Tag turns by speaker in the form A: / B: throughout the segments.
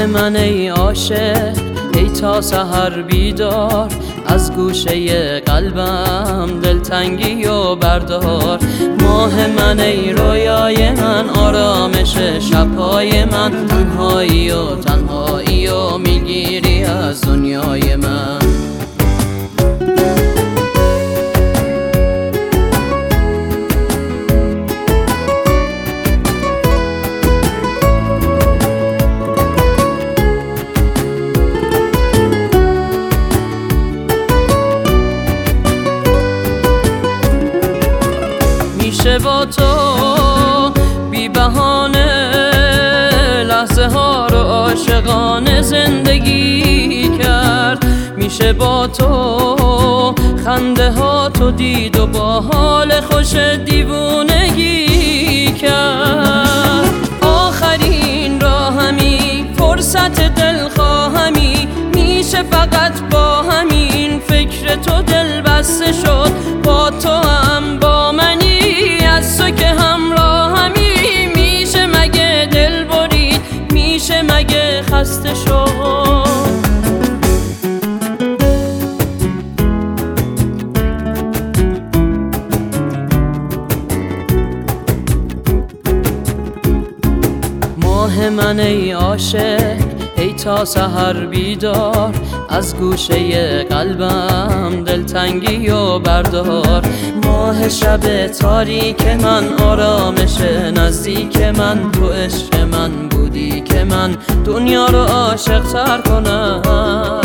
A: من ای عاشق، ای تا سحر بیدار، از گوشه قلبم دلتنگی و بردار. ماه من ای رویای من، آرامش شبهای من، تنهایی و میگیری از دنیای من. میشه با تو بی بهانه لحظه ها رو عاشقانه زندگی کرد. میشه با تو خنده ها تو دید و با حال خوش دیوونگی کرد. آخرین راهمی، فرصت دلخواهمی، میشه فقط با همین فکر تو دل بسته شد. با تو هم با منی، از تو که همراهمی، میشه مگه دل برید، میشه مگه خسته شد. ماه من ای عاشق، ای تا سحر بیدار، از گوشه قلبم دلتنگی و بردار. ماه شب تاریک من، آرامش نزدیک من، تو عشق من بودی که من دنیا رو عاشق تر کنم.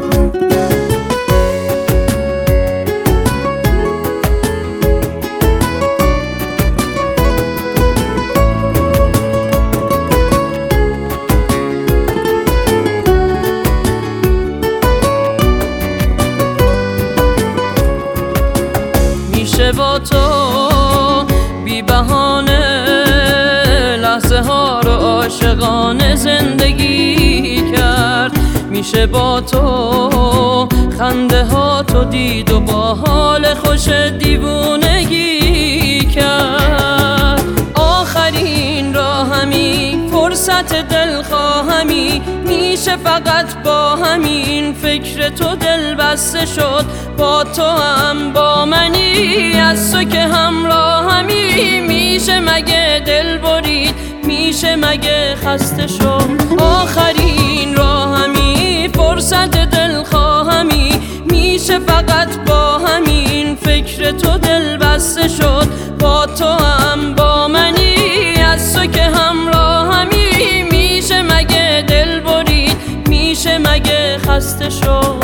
A: میشه با تو بی بهانه لحظه ها رو عاشقانه زندگی کرد. میشه با تو خنده ها تو دید و با حال خوش دیوونگی کرد. آخرین راهمی، فرصت دلخواهمی، میشه فقط با همین فکر تو دل بسته شد. با تو هم با منی، از تو که همراهمی، میشه مگه دل برید، میشه مگه خسته شد. آخرین راهمی، فرصت دلخواهمی، میشه فقط با همین فکر تو دل بسته شد. با تو هم با منی، از تو که همراهمی، میشه مگه دل برید، میشه مگه خسته شد.